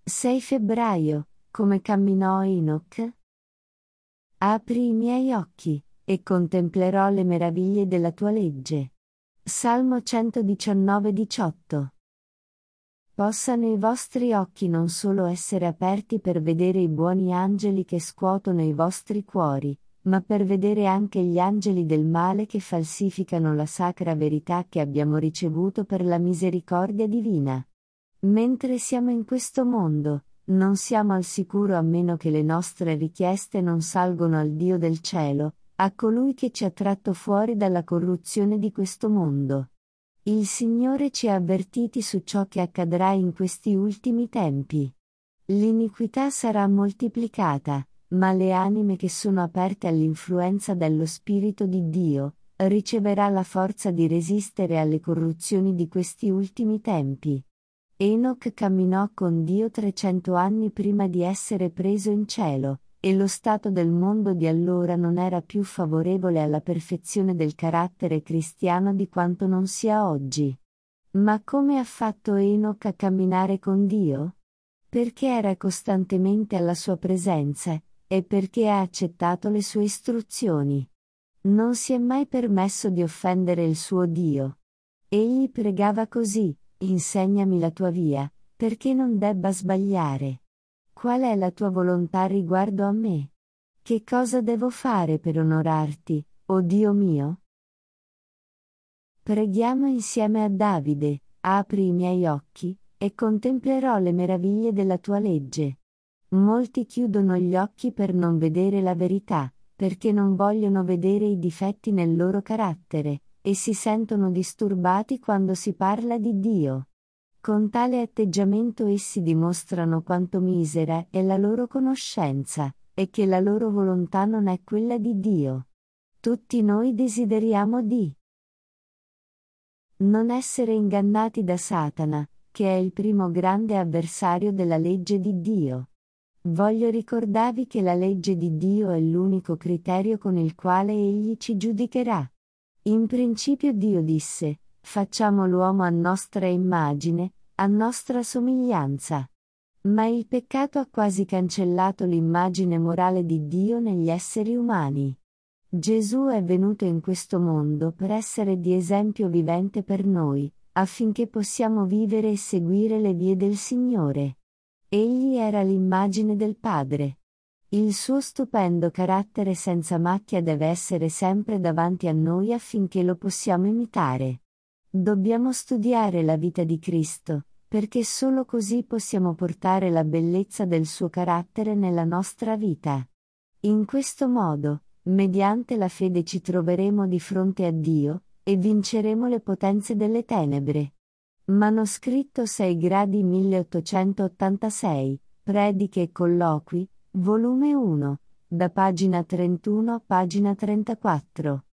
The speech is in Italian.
6 febbraio, come camminò Enoch? Apri i miei occhi, e contemplerò le meraviglie della tua legge. Salmo 119:18. Possano i vostri occhi non solo essere aperti per vedere i buoni angeli che scuotono i vostri cuori, ma per vedere anche gli angeli del male che falsificano la sacra verità che abbiamo ricevuto per la misericordia divina. Mentre siamo in questo mondo, non siamo al sicuro a meno che le nostre richieste non salgono al Dio del cielo, a colui che ci ha tratto fuori dalla corruzione di questo mondo. Il Signore ci ha avvertiti su ciò che accadrà in questi ultimi tempi. L'iniquità sarà moltiplicata, ma le anime che sono aperte all'influenza dello Spirito di Dio, riceverà la forza di resistere alle corruzioni di questi ultimi tempi. Enoch camminò con Dio 300 anni prima di essere preso in cielo, e lo stato del mondo di allora non era più favorevole alla perfezione del carattere cristiano di quanto non sia oggi. Ma come ha fatto Enoch a camminare con Dio? Perché era costantemente alla sua presenza, e perché ha accettato le sue istruzioni. Non si è mai permesso di offendere il suo Dio. Egli pregava così: insegnami la tua via, perché non debba sbagliare. Qual è la tua volontà riguardo a me? Che cosa devo fare per onorarti, o Dio mio? Preghiamo insieme a Davide: apri i miei occhi, e contemplerò le meraviglie della tua legge. Molti chiudono gli occhi per non vedere la verità, perché non vogliono vedere i difetti nel loro carattere, e si sentono disturbati quando si parla di Dio. Con tale atteggiamento essi dimostrano quanto misera è la loro conoscenza, e che la loro volontà non è quella di Dio. Tutti noi desideriamo di non essere ingannati da Satana, che è il primo grande avversario della legge di Dio. Voglio ricordarvi che la legge di Dio è l'unico criterio con il quale Egli ci giudicherà. In principio Dio disse: facciamo l'uomo a nostra immagine, a nostra somiglianza. Ma il peccato ha quasi cancellato l'immagine morale di Dio negli esseri umani. Gesù è venuto in questo mondo per essere di esempio vivente per noi, affinché possiamo vivere e seguire le vie del Signore. Egli era l'immagine del Padre. Il suo stupendo carattere senza macchia deve essere sempre davanti a noi affinché lo possiamo imitare. Dobbiamo studiare la vita di Cristo, perché solo così possiamo portare la bellezza del suo carattere nella nostra vita. In questo modo, mediante la fede ci troveremo di fronte a Dio, e vinceremo le potenze delle tenebre. Manoscritto 6 gradi 1886, Prediche e colloqui, volume 1, da pagina 31 a pagina 34.